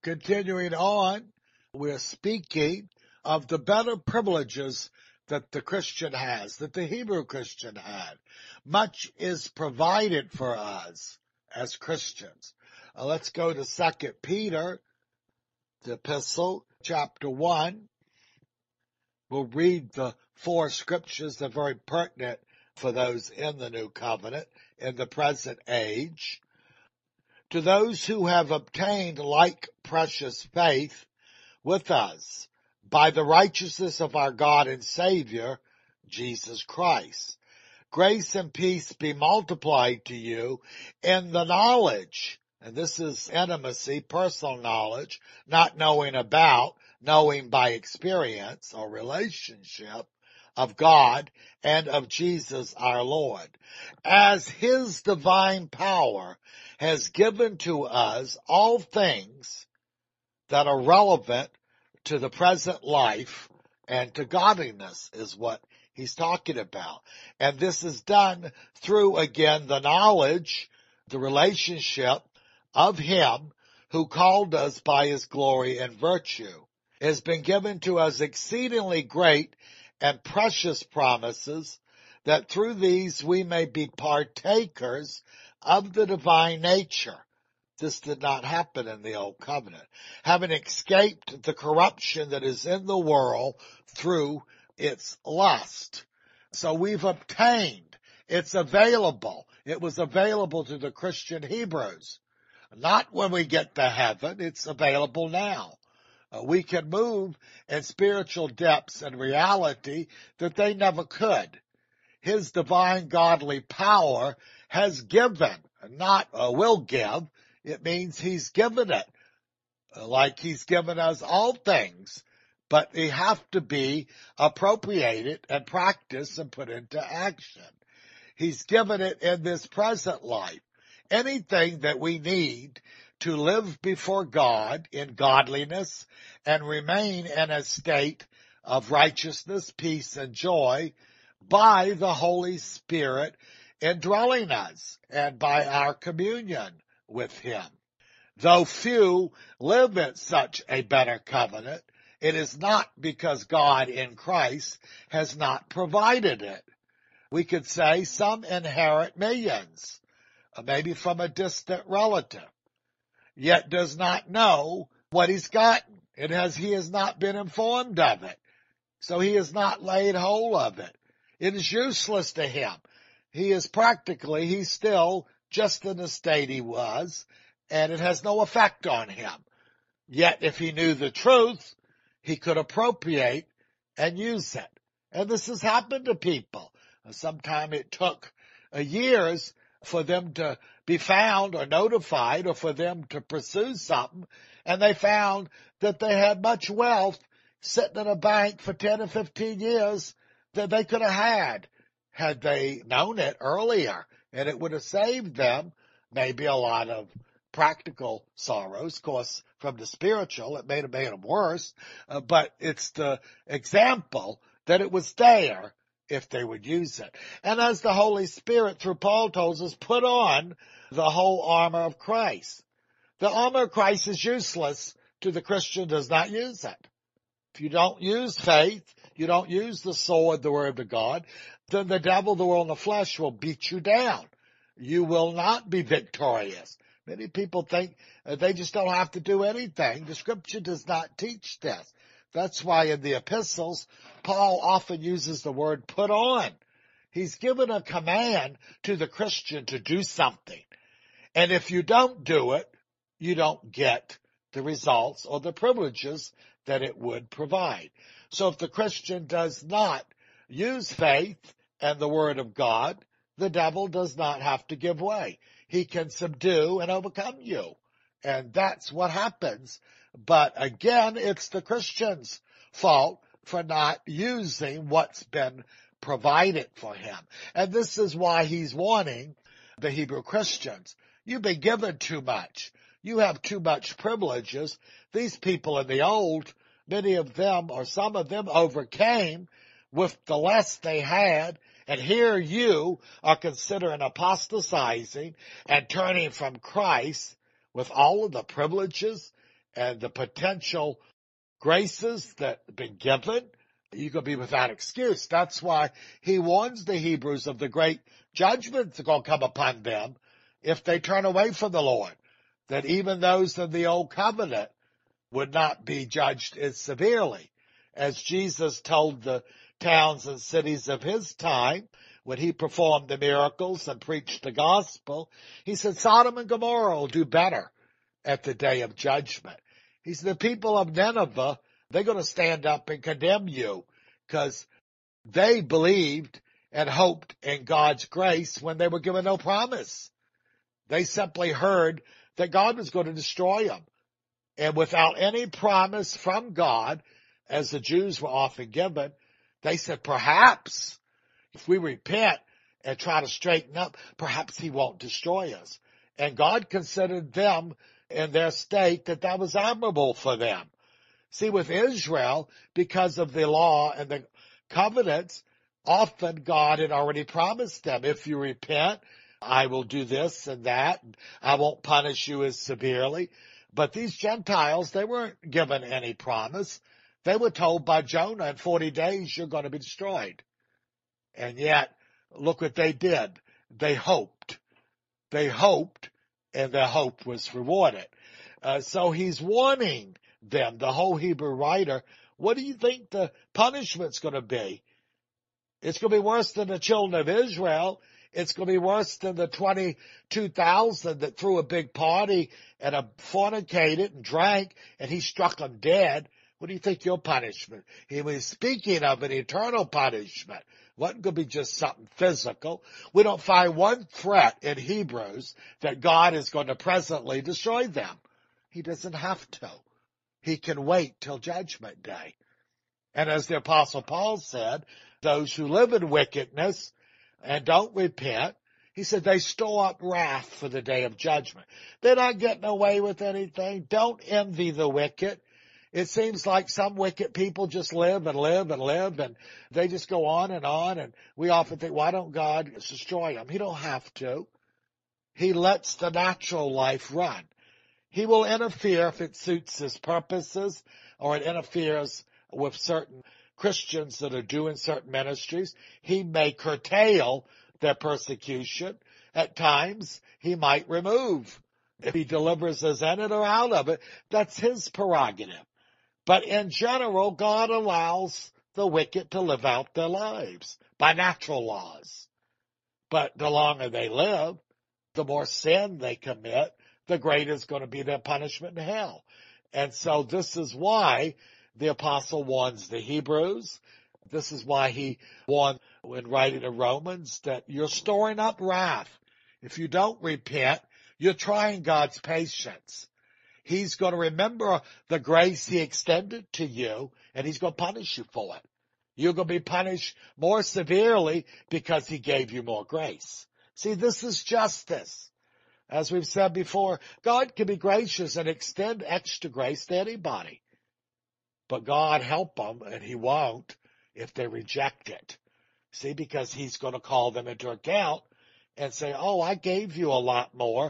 Continuing on, we're speaking of the better privileges that the Christian has, that the Hebrew Christian had. Much is provided for us as Christians. Let's go to 2 Peter, the epistle, chapter 1. We'll read the 4 scriptures that are very pertinent for those in the new covenant in the present age. To those who have obtained like precious faith with us by the righteousness of our God and Savior, Jesus Christ. Grace and peace be multiplied to you in the knowledge, and this is intimacy, personal knowledge, not knowing about, knowing by experience or relationship of God and of Jesus our Lord, as His divine power has given to us all things that are relevant to the present life and to godliness is what he's talking about. And this is done through, again, the knowledge, the relationship of Him who called us by His glory and virtue. It has been given to us exceedingly great and precious promises, that through these we may be partakers of the divine nature. This did not happen in the Old Covenant. Having escaped the corruption that is in the world through its lust. So we've obtained. It's available. It was available to the Christian Hebrews. Not when we get to heaven. It's available now. We can move in spiritual depths and reality that they never could. His divine godly power has given, not will give. It means He's given it, like He's given us all things, but they have to be appropriated and practiced and put into action. He's given it in this present life. Anything that we need to live before God in godliness and remain in a state of righteousness, peace, and joy by the Holy Spirit indwelling us and by our communion with Him. Though few live in such a better covenant, it is not because God in Christ has not provided it. We could say some inherit millions, maybe from a distant relative, yet does not know what he's gotten. He has not been informed of it, so he has not laid hold of it. It is useless to him. He's still just in the state he was, and it has no effect on him. Yet if he knew the truth, he could appropriate and use it. And this has happened to people. Sometimes it took years for them to be found or notified or for them to pursue something, and they found that they had much wealth sitting in a bank for 10 or 15 years that they could have had they known it earlier, and it would have saved them maybe a lot of practical sorrows. Of course, from the spiritual, it may have made them worse, but it's the example that it was there if they would use it. And as the Holy Spirit, through Paul, tells us, put on the whole armor of Christ. The armor of Christ is useless to the Christian who does not use it. If you don't use faith, you don't use the sword, the word of God, then the devil, the world, and the flesh will beat you down. You will not be victorious. Many people think they just don't have to do anything. The Scripture does not teach this. That's why in the epistles, Paul often uses the word put on. He's given a command to the Christian to do something. And if you don't do it, you don't get the results or the privileges that it would provide. So if the Christian does not use faith and the Word of God, the devil does not have to give way. He can subdue and overcome you. And that's what happens. But again, it's the Christian's fault for not using what's been provided for him. And this is why he's warning the Hebrew Christians. You've been given too much. You have too much privileges. These people in the old, many of them or some of them overcame with the less they had. And here you are considering apostatizing and turning from Christ with all of the privileges and the potential graces that have been given, you're going to be without excuse. That's why he warns the Hebrews of the great judgments that are going to come upon them if they turn away from the Lord, that even those in the old covenant would not be judged as severely. As Jesus told the towns and cities of his time, when he performed the miracles and preached the gospel, he said, Sodom and Gomorrah will do better at the day of judgment. He said, the people of Nineveh, they're going to stand up and condemn you because they believed and hoped in God's grace when they were given no promise. They simply heard that God was going to destroy them. And without any promise from God, as the Jews were often given, they said, perhaps if we repent and try to straighten up, perhaps he won't destroy us. And God considered them in their state that was admirable for them. See, with Israel, because of the law and the covenants, often God had already promised them, if you repent, I will do this and that. And I won't punish you as severely. But these Gentiles, they weren't given any promise. They were told by Jonah, in 40 days, you're going to be destroyed. And yet, look what they did. They hoped. They hoped, and their hope was rewarded. So he's warning them, the whole Hebrew writer, what do you think the punishment's going to be? It's going to be worse than the children of Israel. It's going to be worse than the 22,000 that threw a big party and fornicated and drank, and he struck them dead. What do you think your punishment? He was speaking of an eternal punishment. Wasn't going to be just something physical. We don't find one threat in Hebrews that God is going to presently destroy them. He doesn't have to. He can wait till judgment day. And as the Apostle Paul said, those who live in wickedness and don't repent, he said they store up wrath for the day of judgment. They're not getting away with anything. Don't envy the wicked. It seems like some wicked people just live and live and live, and they just go on, and we often think, why don't God destroy them? He don't have to. He lets the natural life run. He will interfere if it suits his purposes or it interferes with certain Christians that are doing certain ministries. He may curtail their persecution. At times, he might remove. If he delivers us in it or out of it, that's his prerogative. But in general, God allows the wicked to live out their lives by natural laws. But the longer they live, the more sin they commit, the greater is going to be their punishment in hell. And so this is why the apostle warns the Hebrews. This is why he warned when writing to Romans that you're storing up wrath. If you don't repent, you're trying God's patience. He's going to remember the grace he extended to you, and he's going to punish you for it. You're going to be punished more severely because he gave you more grace. See, this is justice. As we've said before, God can be gracious and extend extra grace to anybody. But God help them, and he won't if they reject it. See, because he's going to call them into account and say, oh, I gave you a lot more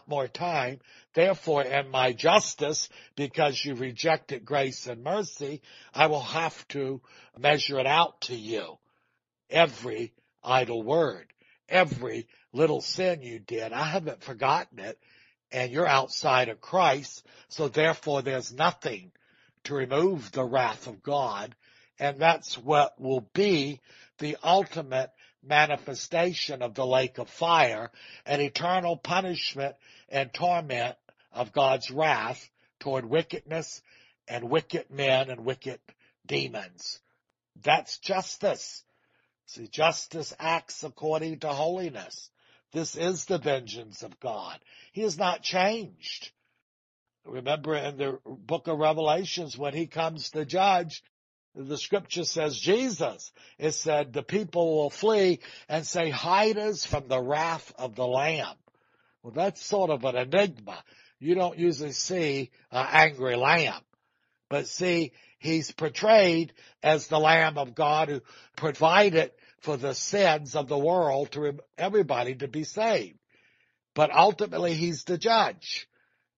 time. Therefore, in my justice, because you rejected grace and mercy, I will have to measure it out to you. Every idle word, every little sin you did, I haven't forgotten it, and you're outside of Christ, so therefore there's nothing to remove the wrath of God, and that's what will be the ultimate manifestation of the lake of fire, an eternal punishment and torment of God's wrath toward wickedness and wicked men and wicked demons. That's justice. See, justice acts according to holiness. This is the vengeance of God. He has not changed. Remember in the book of Revelations, when he comes to judge, the scripture says Jesus. It said the people will flee and say, hide us from the wrath of the Lamb. Well, that's sort of an enigma. You don't usually see an angry lamb. But see, he's portrayed as the Lamb of God who provided for the sins of the world to everybody to be saved. But ultimately, he's the judge.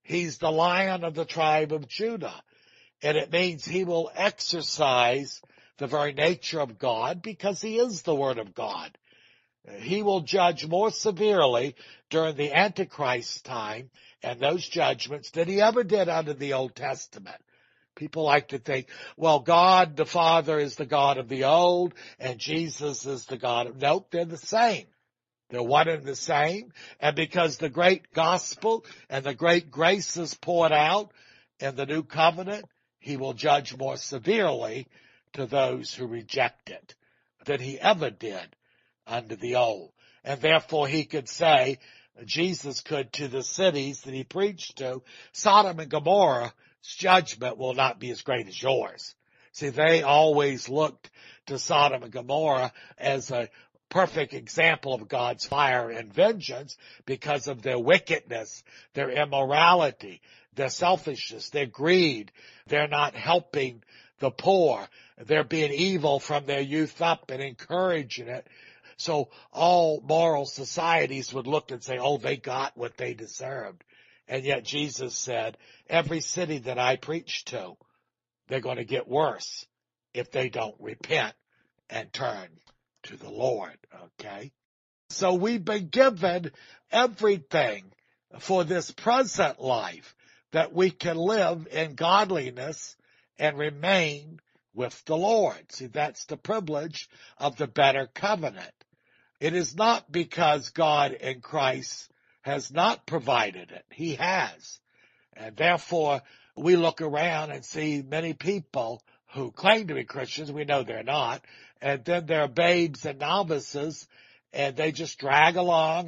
He's the Lion of the tribe of Judah. And it means he will exercise the very nature of God because he is the Word of God. He will judge more severely during the Antichrist time and those judgments than he ever did under the Old Testament. People like to think, well, God the Father is the God of the old and Jesus is the God of... Nope, they're the same. They're one and the same. And because the great gospel and the great grace is poured out in the new covenant, he will judge more severely to those who reject it than he ever did under the old. And therefore he could say, Jesus could to the cities that he preached to, Sodom and Gomorrah's judgment will not be as great as yours. See, they always looked to Sodom and Gomorrah as a perfect example of God's fire and vengeance because of their wickedness, their immorality, their selfishness, their greed. They're not helping the poor. They're being evil from their youth up and encouraging it. So all moral societies would look and say, oh, they got what they deserved. And yet Jesus said, every city that I preach to, they're going to get worse if they don't repent and turn to the Lord, okay? So we've been given everything for this present life that we can live in godliness and remain with the Lord. See, that's the privilege of the better covenant. It is not because God in Christ has not provided it. He has. And therefore, we look around and see many people who claim to be Christians. We know they're not. And then they're babes and novices, and they just drag along.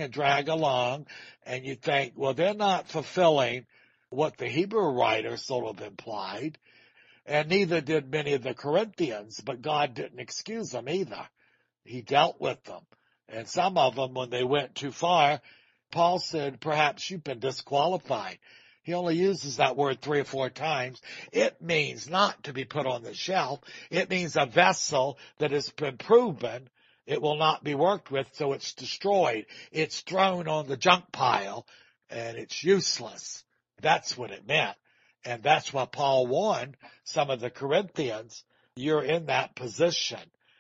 And you think, well, they're not fulfilling what the Hebrew writer sort of implied. And neither did many of the Corinthians, but God didn't excuse them either. He dealt with them. And some of them, when they went too far, Paul said, perhaps you've been disqualified. He only uses that word 3 or 4 times. It means not to be put on the shelf. It means a vessel that has been proven. It will not be worked with, so it's destroyed. It's thrown on the junk pile, and it's useless. That's what it meant. And that's why Paul warned some of the Corinthians, you're in that position.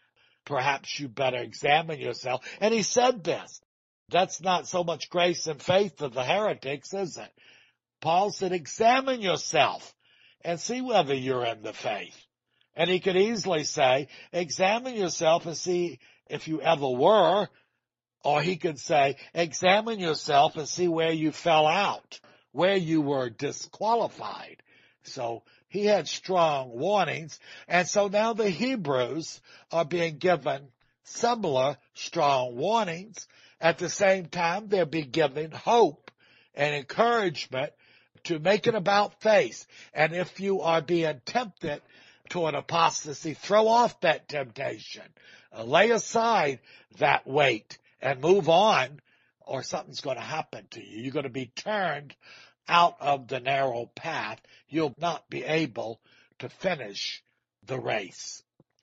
Perhaps you better examine yourself. And he said this. That's not so much grace and faith of the heretics, is it? Paul said, examine yourself and see whether you're in the faith. And he could easily say, examine yourself and see if you ever were. Or he could say, examine yourself and see where you fell out, where you were disqualified. So he had strong warnings. And so now the Hebrews are being given similar strong warnings. At the same time, they're being given hope and encouragement to make it about face. And if you are being tempted toward apostasy, throw off that temptation. Lay aside that weight and move on, or something's going to happen to you. You're going to be turned out of the narrow path. You'll not be able to finish the race.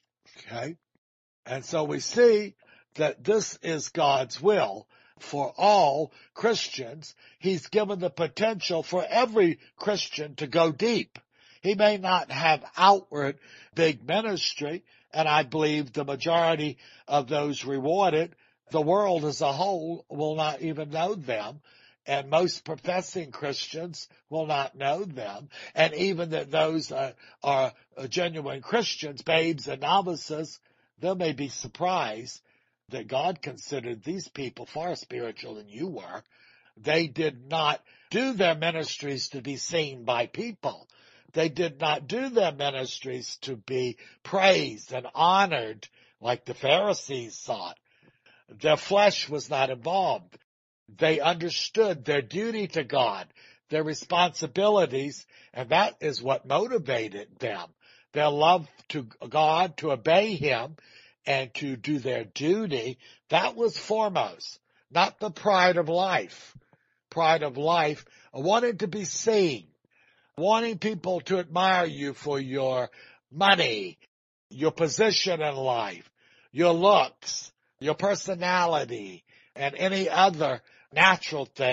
Okay? And so we see that this is God's will for all Christians. He's given the potential for every Christian to go deep. He may not have outward big ministry, and I believe the majority of those rewarded, the world as a whole will not even know them, and most professing Christians will not know them, and even that those are genuine Christians, babes and novices, they may be surprised that God considered these people far spiritual than you were. They did not do their ministries to be seen by people. They did not do their ministries to be praised and honored like the Pharisees thought. Their flesh was not involved. They understood their duty to God, their responsibilities, and that is what motivated them. Their love to God, to obey Him, and to do their duty, that was foremost, not the pride of life. Pride of life, wanting to be seen, wanting people to admire you for your money, your position in life, your looks, your personality, and any other natural thing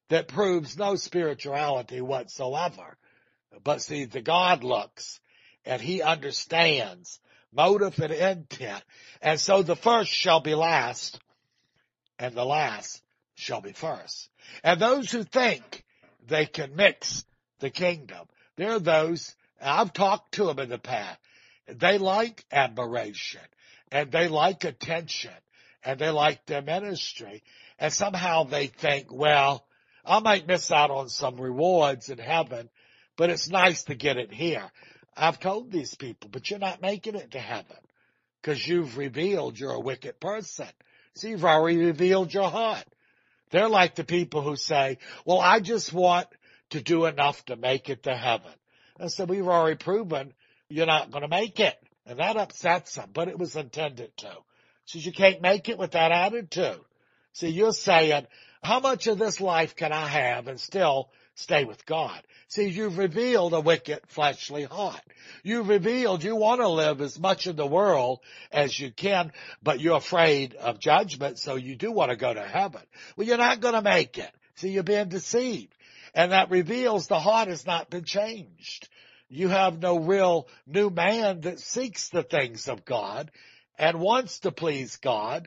that proves no spirituality whatsoever. But see, the God looks and he understands motive and intent. And so the first shall be last and the last shall be first. And those who think they can mix the kingdom, they're those, I've talked to them in the past, they like admiration and they like attention and they like their ministry. And somehow they think, well, I might miss out on some rewards in heaven, but it's nice to get it here. I've told these people, but you're not making it to heaven because you've revealed you're a wicked person. So you've already revealed your heart. They're like the people who say, well, I just want to do enough to make it to heaven. And so we've already proven you're not going to make it. And that upsets them, but it was intended to. So you can't make it with that attitude. See, you're saying, how much of this life can I have and still stay with God? See, you've revealed a wicked fleshly heart. You've revealed you want to live as much in the world as you can, but you're afraid of judgment, so you do want to go to heaven. Well, you're not going to make it. See, you're being deceived. And that reveals the heart has not been changed. You have no real new man that seeks the things of God and wants to please God,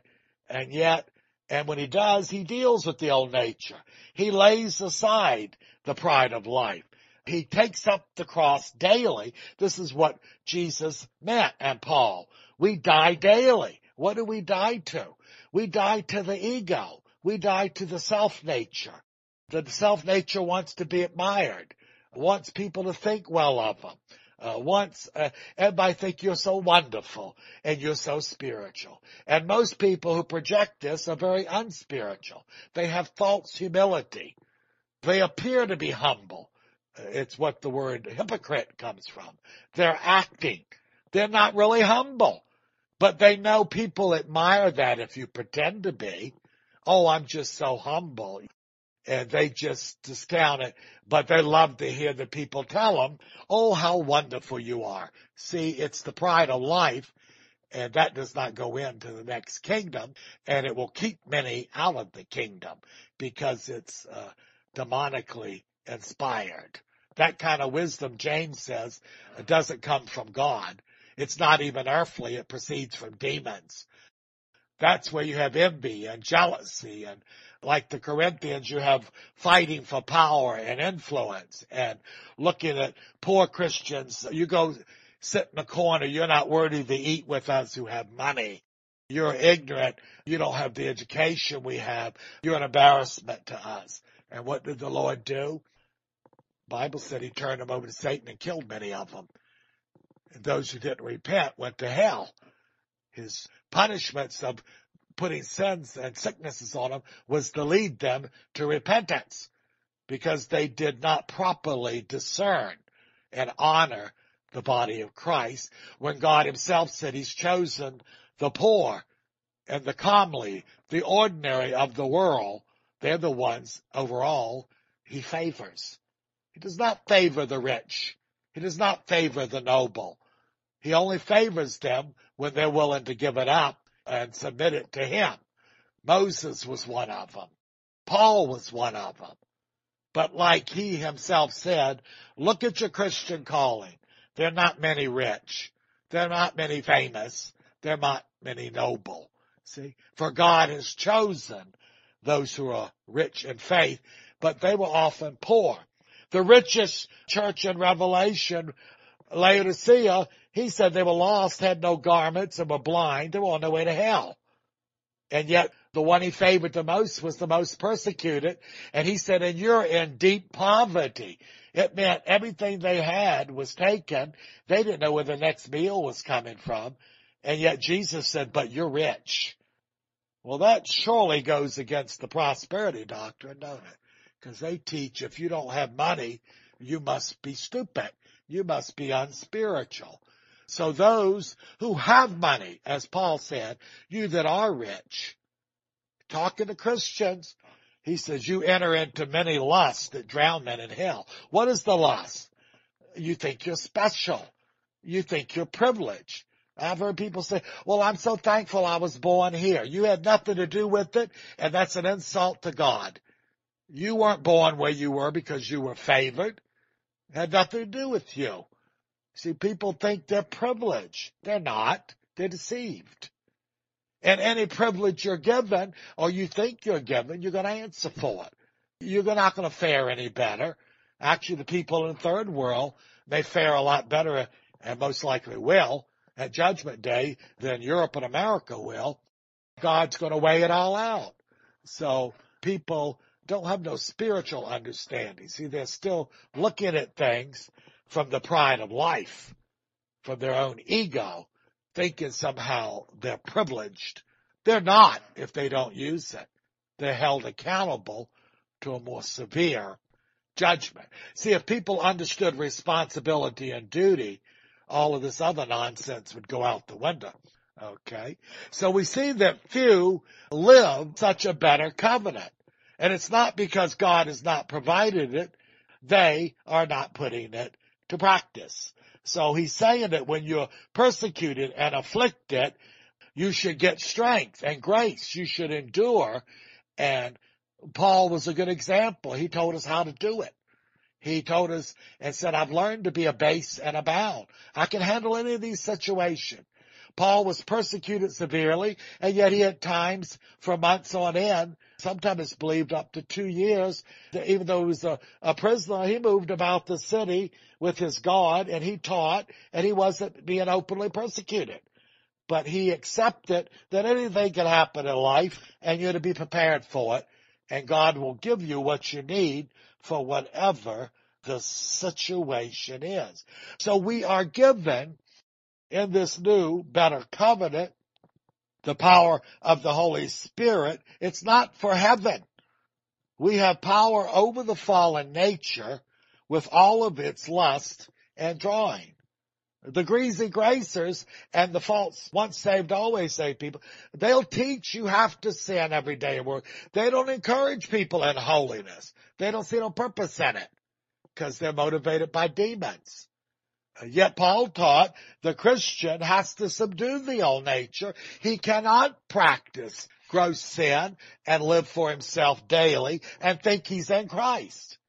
and when he does, he deals with the old nature. He lays aside the pride of life. He takes up the cross daily. This is what Jesus meant, and Paul. We die daily. What do we die to? We die to the ego. We die to the self-nature. The self-nature wants to be admired, wants people to think well of them. Everybody think you're so wonderful and you're so spiritual. And most people who project this are very unspiritual. They have false humility. They appear to be humble. It's what the word hypocrite comes from. They're acting. They're not really humble. But they know people admire that if you pretend to be. Oh, I'm just so humble. And they just discount it, but they love to hear the people tell them, oh, how wonderful you are. See, it's the pride of life, and that does not go into the next kingdom, and it will keep many out of the kingdom because it's demonically inspired. That kind of wisdom, James says, doesn't come from God. It's not even earthly. It proceeds from demons. That's where you have envy and jealousy, and like the Corinthians, you have fighting for power and influence and looking at poor Christians. You go sit in the corner. You're not worthy to eat with us who have money. You're ignorant. You don't have the education we have. You're an embarrassment to us. And what did the Lord do? The Bible said he turned them over to Satan and killed many of them. And those who didn't repent went to hell. His punishments of putting sins and sicknesses on them was to lead them to repentance because they did not properly discern and honor the body of Christ when God himself said he's chosen the poor and the comely, the ordinary of the world. They're the ones overall he favors. He does not favor the rich. He does not favor the noble. He only favors them when they're willing to give it up and submit it to him. Moses was one of them. Paul was one of them. But like he himself said, look at your Christian calling. There are not many rich. There are not many famous. There are not many noble. See, for God has chosen those who are rich in faith, but they were often poor. The richest church in Revelation, Laodicea, he said they were lost, had no garments, and were blind. They were on their way to hell. And yet the one he favored the most was the most persecuted. And he said, and you're in deep poverty. It meant everything they had was taken. They didn't know where the next meal was coming from. And yet Jesus said, but you're rich. Well, that surely goes against the prosperity doctrine, don't it? Because they teach if you don't have money, you must be stupid. You must be unspiritual. So those who have money, as Paul said, you that are rich, talking to Christians, he says, you enter into many lusts that drown men in hell. What is the lust? You think you're special. You think you're privileged. I've heard people say, well, I'm so thankful I was born here. You had nothing to do with it, and that's an insult to God. You weren't born where you were because you were favored. It had nothing to do with you. See, people think they're privileged. They're not. They're deceived. And any privilege you're given, or you think you're given, you're going to answer for it. You're not going to fare any better. Actually, the people in the third world may fare a lot better, and most likely will, at Judgment Day than Europe and America will. God's going to weigh it all out. So people don't have no spiritual understanding. See, they're still looking at things from the pride of life, from their own ego, thinking somehow they're privileged. They're not if they don't use it. They're held accountable to a more severe judgment. See, if people understood responsibility and duty, all of this other nonsense would go out the window. Okay? So we see that few live such a better covenant. And it's not because God has not provided it. They are not putting it to practice. So he's saying that when you're persecuted and afflicted, you should get strength and grace. You should endure. And Paul was a good example. He told us how to do it. He told us and said, I've learned to be abased and abound. I can handle any of these situations. Paul was persecuted severely, and yet he had times for months on end, sometimes it's believed up to 2 years, that even though he was a prisoner, he moved about the city with his God, and he taught, and he wasn't being openly persecuted. But he accepted that anything can happen in life, and you're to be prepared for it, and God will give you what you need for whatever the situation is. So we are given in this new, better covenant, the power of the Holy Spirit. It's not for heaven. We have power over the fallen nature with all of its lust and drawing. The greasy gracers and the false once saved, always saved people, they'll teach you have to sin every day at work. They don't encourage people in holiness. They don't see no purpose in it because they're motivated by demons. Yet Paul taught the Christian has to subdue the old nature. He cannot practice gross sin and live for himself daily and think he's in Christ.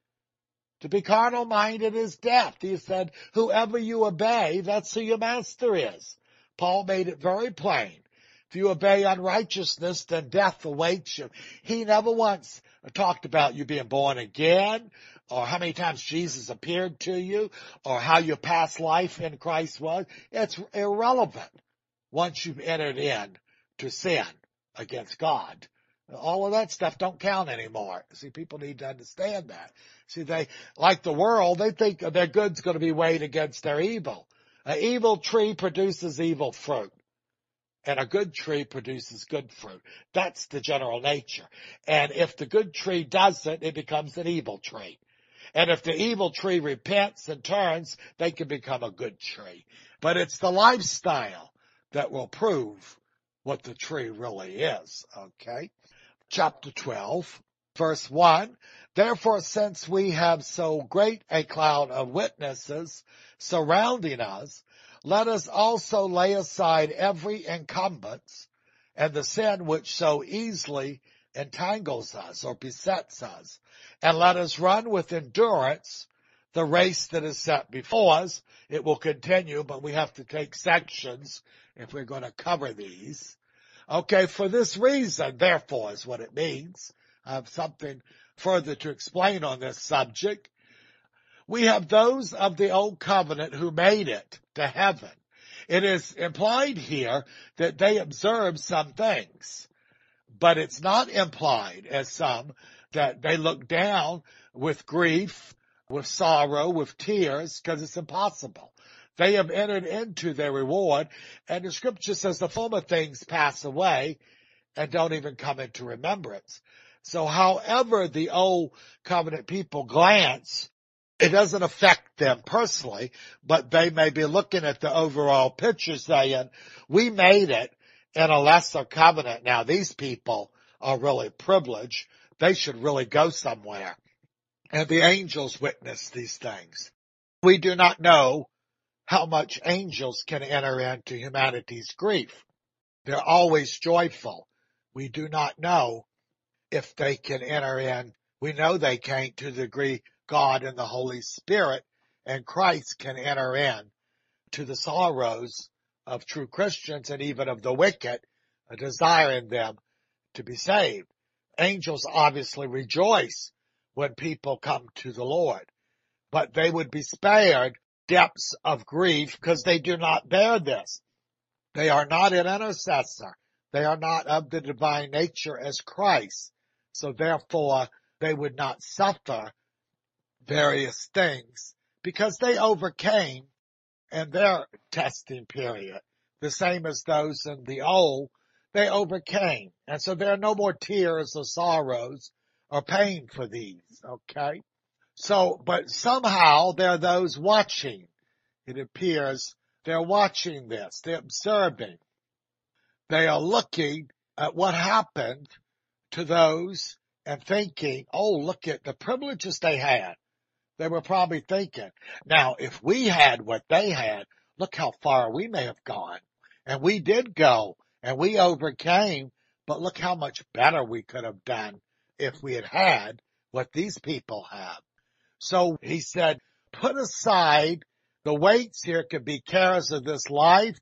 To be carnal-minded is death. He said, whoever you obey, that's who your master is. Paul made it very plain. If you obey unrighteousness, then death awaits you. He never once talked about you being born again, or how many times Jesus appeared to you, or how your past life in Christ was. It's irrelevant once you've entered in to sin against God. All of that stuff don't count anymore. See, people need to understand that. See, they, like the world, they think their good's going to be weighed against their evil. An evil tree produces evil fruit. And a good tree produces good fruit. That's the general nature. And if the good tree doesn't, it becomes an evil tree. And if the evil tree repents and turns, they can become a good tree. But it's the lifestyle that will prove what the tree really is. Okay? Chapter 12, verse 1. Therefore, since we have so great a cloud of witnesses surrounding us, let us also lay aside every encumbrance and the sin which so easily entangles us or besets us, and let us run with endurance the race that is set before us. It will continue, but we have to take sections if we're going to cover these. Okay, for this reason, therefore, is what it means. I have something further to explain on this subject. We have those of the old covenant who made it to heaven. It is implied here that they observed some things, but it's not implied as some that they look down with grief, with sorrow, with tears, because it's impossible. They have entered into their reward, and the scripture says the former things pass away and don't even come into remembrance. So however the old covenant people glance, it doesn't affect them personally, but they may be looking at the overall picture saying, we made it in a lesser covenant. Now these people are really privileged. They should really go somewhere. And the angels witness these things. We do not know how much angels can enter into humanity's grief. They're always joyful. We do not know if they can enter in We know they can't to the degree God and the Holy Spirit and Christ can enter in to the sorrows of true Christians and even of the wicked, desiring them to be saved. Angels obviously rejoice when people come to the Lord, but they would be spared depths of grief because they do not bear this. They are not an intercessor. They are not of the divine nature as Christ. So therefore, they would not suffer various things because they overcame in their testing period. The same as those in the old, they overcame. And so there are no more tears or sorrows or pain for these, okay? So, but somehow there are those watching. It appears they're watching this. They're observing. They are looking at what happened to those and thinking, oh, look at the privileges they had. They were probably thinking, now, if we had what they had, look how far we may have gone. And we did go and we overcame, but look how much better we could have done if we had had what these people have. So he said, put aside the weights here could be cares of this life.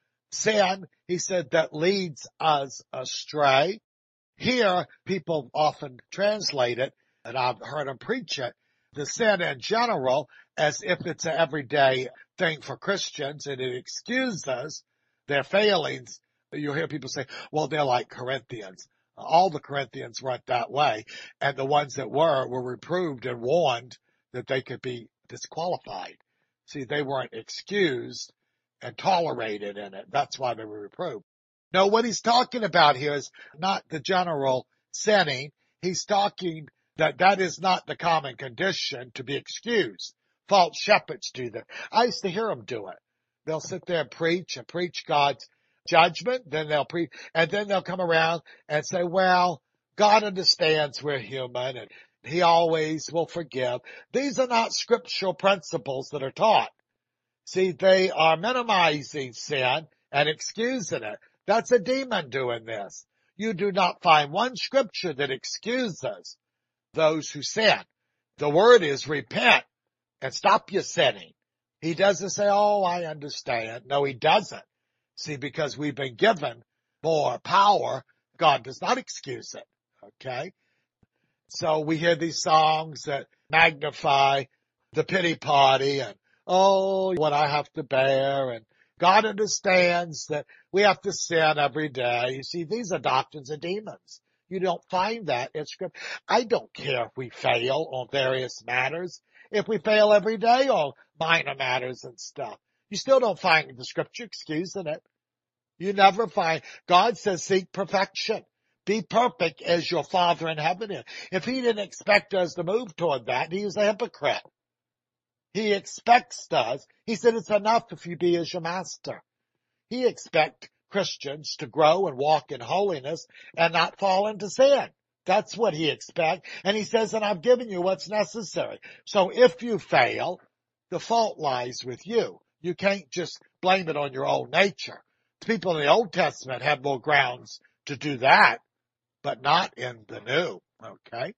Sin, he said, that leads us astray. Here, people often translate it, and I've heard them preach it, the sin in general, as if it's an everyday thing for Christians and it excuses their failings. You'll hear people say, well, they're like Corinthians. All the Corinthians weren't that way, and the ones that were reproved and warned that they could be disqualified. See, they weren't excused and tolerated in it. That's why they were reproved. No, what he's talking about here is not the general sinning. He's talking that is not the common condition to be excused. False shepherds do that. I used to hear them do it. They'll sit there and preach God's judgment, then they'll preach, and then they'll come around and say, well, God understands we're human and he always will forgive. These are not scriptural principles that are taught. See, they are minimizing sin and excusing it. That's a demon doing this. You do not find one scripture that excuses those who sin. The word is repent and stop your sinning. He doesn't say, oh, I understand. No, he doesn't. See, because we've been given more power, God does not excuse it. Okay? So we hear these songs that magnify the pity party and, oh, what I have to bear. And God understands that we have to sin every day. You see, these are doctrines of demons. You don't find that in Scripture. I don't care if we fail on various matters. If we fail every day on minor matters and stuff, you still don't find the Scripture excusing it. You never find, God says seek perfection. Be perfect as your Father in heaven is. If he didn't expect us to move toward that, he was a hypocrite. He expects us. He said it's enough if you be as your master. He expects Christians to grow and walk in holiness and not fall into sin. That's what he expects. And he says, and I've given you what's necessary. So if you fail, the fault lies with you. You can't just blame it on your old nature. The people in the Old Testament had more grounds to do that, but not in the New. Okay?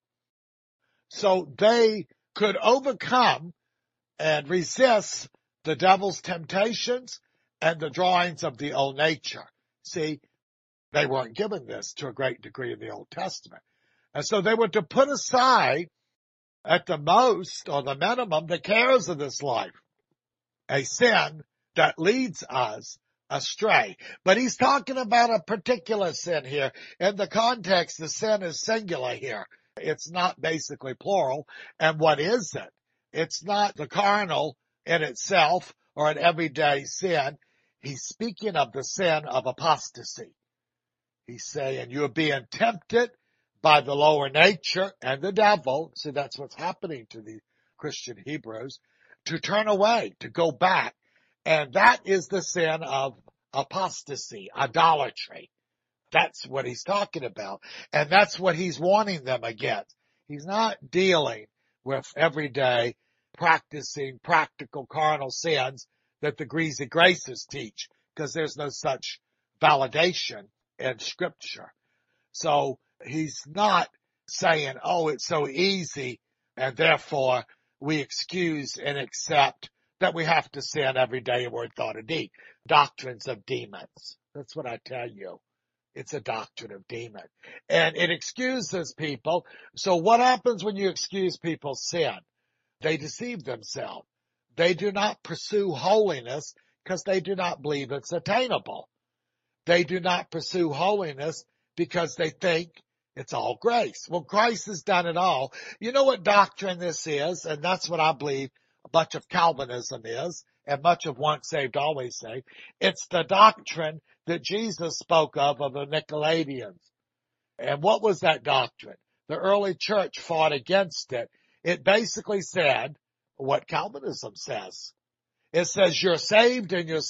So they could overcome and resist the devil's temptations and the drawings of the old nature. See, they weren't given this to a great degree in the Old Testament. And so they were to put aside at the most or the minimum the cares of this life, a sin that leads us astray. But he's talking about a particular sin here. In the context, the sin is singular here. It's not basically plural. And what is it? It's not the carnal in itself or an everyday sin. He's speaking of the sin of apostasy. He's saying you're being tempted by the lower nature and the devil. See, that's what's happening to the Christian Hebrews, to turn away, to go back. And that is the sin of apostasy, idolatry. That's what he's talking about. And that's what he's warning them against. He's not dealing with everyday practicing practical carnal sins that the greasy graces teach, because there's no such validation in Scripture. So he's not saying, oh, it's so easy, and therefore we excuse and accept that we have to sin every day in word, thought, and deed. Doctrines of demons. That's what I tell you. It's a doctrine of demon. And it excuses people. So what happens when you excuse people's sin? They deceive themselves. They do not pursue holiness because they do not believe it's attainable. They do not pursue holiness because they think it's all grace. Well, Christ has done it all. You know what doctrine this is? And that's what I believe much of Calvinism is, and much of once saved, always saved. It's the doctrine that Jesus spoke of the Nicolaitans. And what was that doctrine? The early church fought against it. It basically said what Calvinism says. It says you're saved in your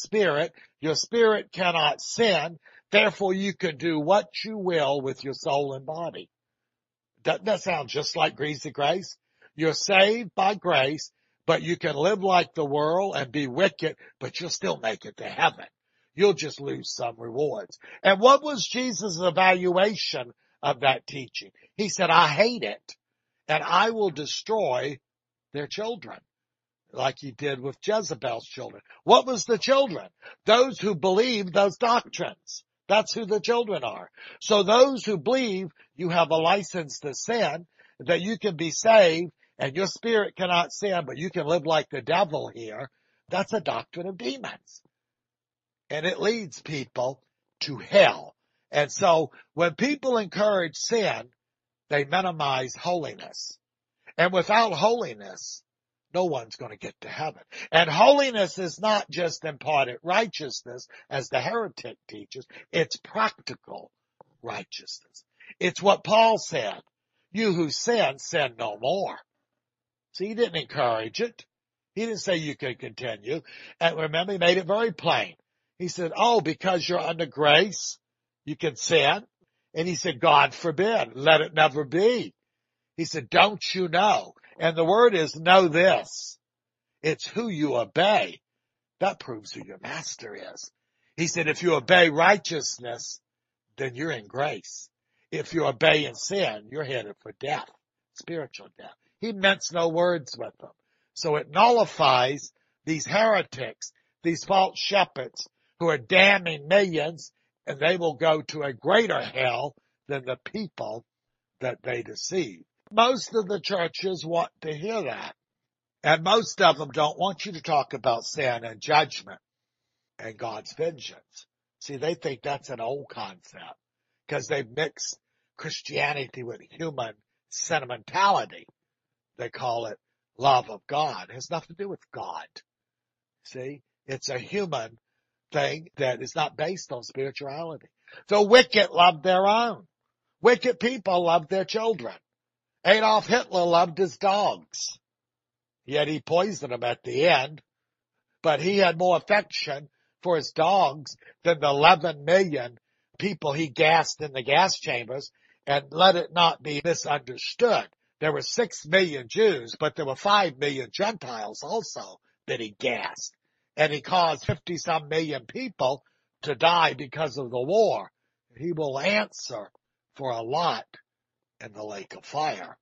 spirit cannot sin, therefore you can do what you will with your soul and body. Doesn't that sound just like greasy grace? You're saved by grace, but you can live like the world and be wicked, but you'll still make it to heaven. You'll just lose some rewards. And what was Jesus' evaluation of that teaching? He said, I hate it, and I will destroy their children, like he did with Jezebel's children. What was the children? Those who believe those doctrines. That's who the children are. So those who believe you have a license to sin, that you can be saved and your spirit cannot sin, but you can live like the devil here, that's a doctrine of demons. And it leads people to hell. And so when people encourage sin, they minimize holiness. And without holiness, no one's going to get to heaven. And holiness is not just imparted righteousness, as the heretic teaches. It's practical righteousness. It's what Paul said. You who sin no more. See, he didn't encourage it. He didn't say you could continue. And remember, he made it very plain. He said, oh, because you're under grace, you can sin. And he said, God forbid, let it never be. He said, don't you know? And the word is know this. It's who you obey. That proves who your master is. He said, if you obey righteousness, then you're in grace. If you obey in sin, you're headed for death, spiritual death. He minced no words with them. So it nullifies these heretics, these false shepherds who are damning millions, and they will go to a greater hell than the people that they deceive. Most of the churches want to hear that. And most of them don't want you to talk about sin and judgment and God's vengeance. See, they think that's an old concept because they've mixed Christianity with human sentimentality. They call it love of God. It has nothing to do with God. See, it's a human thing that is not based on spirituality. The wicked love their own. Wicked people love their children. Adolf Hitler loved his dogs, yet he poisoned them at the end. But he had more affection for his dogs than the 11 million people he gassed in the gas chambers. And let it not be misunderstood. There were 6 million Jews, but there were 5 million Gentiles also that he gassed. And he caused 50-some million people to die because of the war. He will answer for a lot in the lake of fire.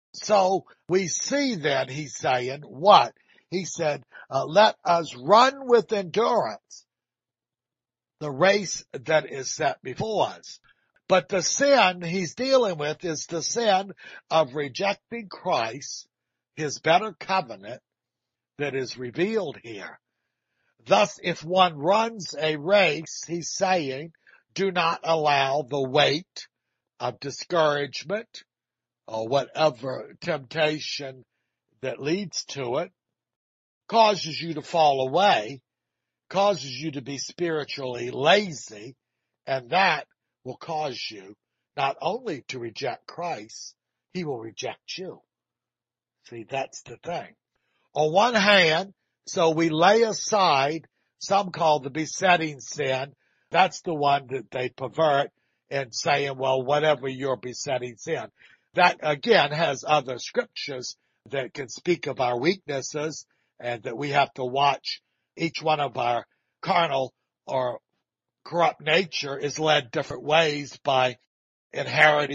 So we see then he's saying what? He said, let us run with endurance the race that is set before us. But the sin he's dealing with is the sin of rejecting Christ, his better covenant that is revealed here. Thus, if one runs a race, he's saying, do not allow the weight of discouragement or whatever temptation that leads to it, causes you to fall away, causes you to be spiritually lazy, and that will cause you not only to reject Christ, he will reject you. See, that's the thing. On one hand, so we lay aside, some call the besetting sin. That's the one that they pervert and saying, well, whatever your besetting sin. That again has other scriptures that can speak of our weaknesses and that we have to watch. Each one of our carnal or corrupt nature is led different ways by inheriting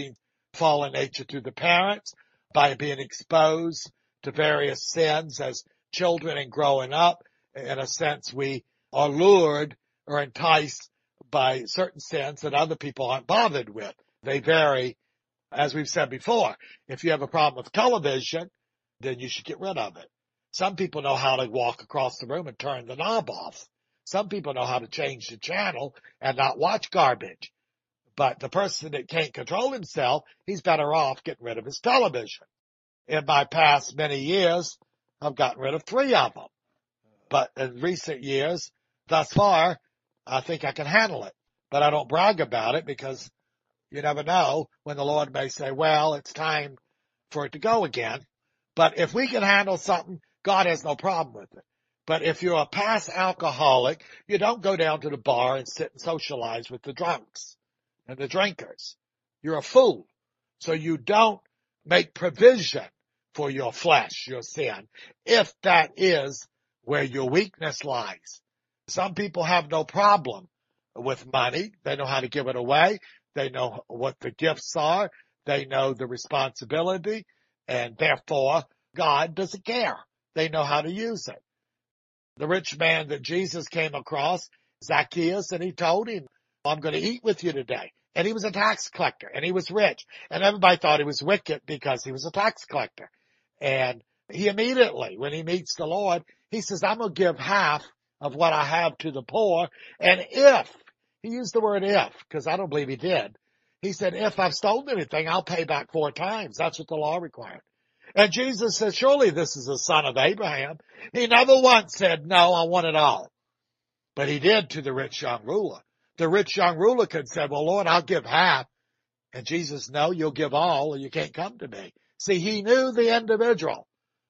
fallen nature through the parents, by being exposed to various sins as children and growing up. In a sense, we are lured or enticed by certain sins that other people aren't bothered with. They vary, as we've said before. If you have a problem with television, then you should get rid of it. Some people know how to walk across the room and turn the knob off. Some people know how to change the channel and not watch garbage. But the person that can't control himself, he's better off getting rid of his television. In my past many years, I've gotten rid of 3 of them. But in recent years, thus far, I think I can handle it. But I don't brag about it because you never know when the Lord may say, well, it's time for it to go again. But if we can handle something, God has no problem with it. But if you're a past alcoholic, you don't go down to the bar and sit and socialize with the drunks and the drinkers. You're a fool. So you don't make provision for your flesh, your sin, if that is where your weakness lies. Some people have no problem with money. They know how to give it away. They know what the gifts are. They know the responsibility, and therefore God doesn't care. They know how to use it. The rich man that Jesus came across, Zacchaeus, and he told him, I'm going to eat with you today. And he was a tax collector, and he was rich. And everybody thought he was wicked because he was a tax collector. And he immediately, when he meets the Lord, he says, I'm going to give half of what I have to the poor. And if, he used the word if, because I don't believe he did. He said, if I've stolen anything, I'll pay back 4 times. That's what the law required. And Jesus said, surely this is the son of Abraham. He never once said, no, I want it all. But he did to the rich young ruler. The rich young ruler could say, well, Lord, I'll give half. And Jesus, no, you'll give all or you can't come to me. See, he knew the individual.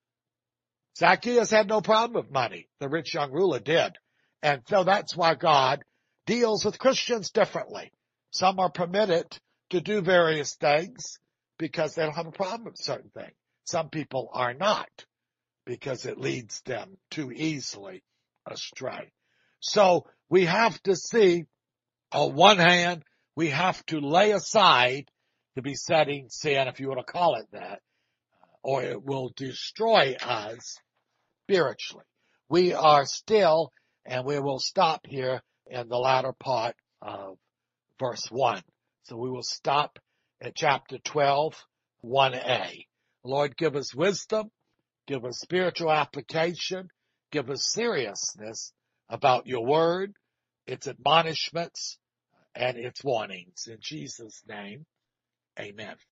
Zacchaeus had no problem with money. The rich young ruler did. And so that's why God deals with Christians differently. Some are permitted to do various things because they don't have a problem with certain things. Some people are not because it leads them too easily astray. So we have to see, on one hand, we have to lay aside the besetting sin, if you want to call it that, or it will destroy us spiritually. We are still, and we will stop here in the latter part of verse 1. So we will stop at chapter 12, 1a. Lord, give us wisdom, give us spiritual application, give us seriousness about your word, its admonishments, and its warnings. In Jesus' name, amen.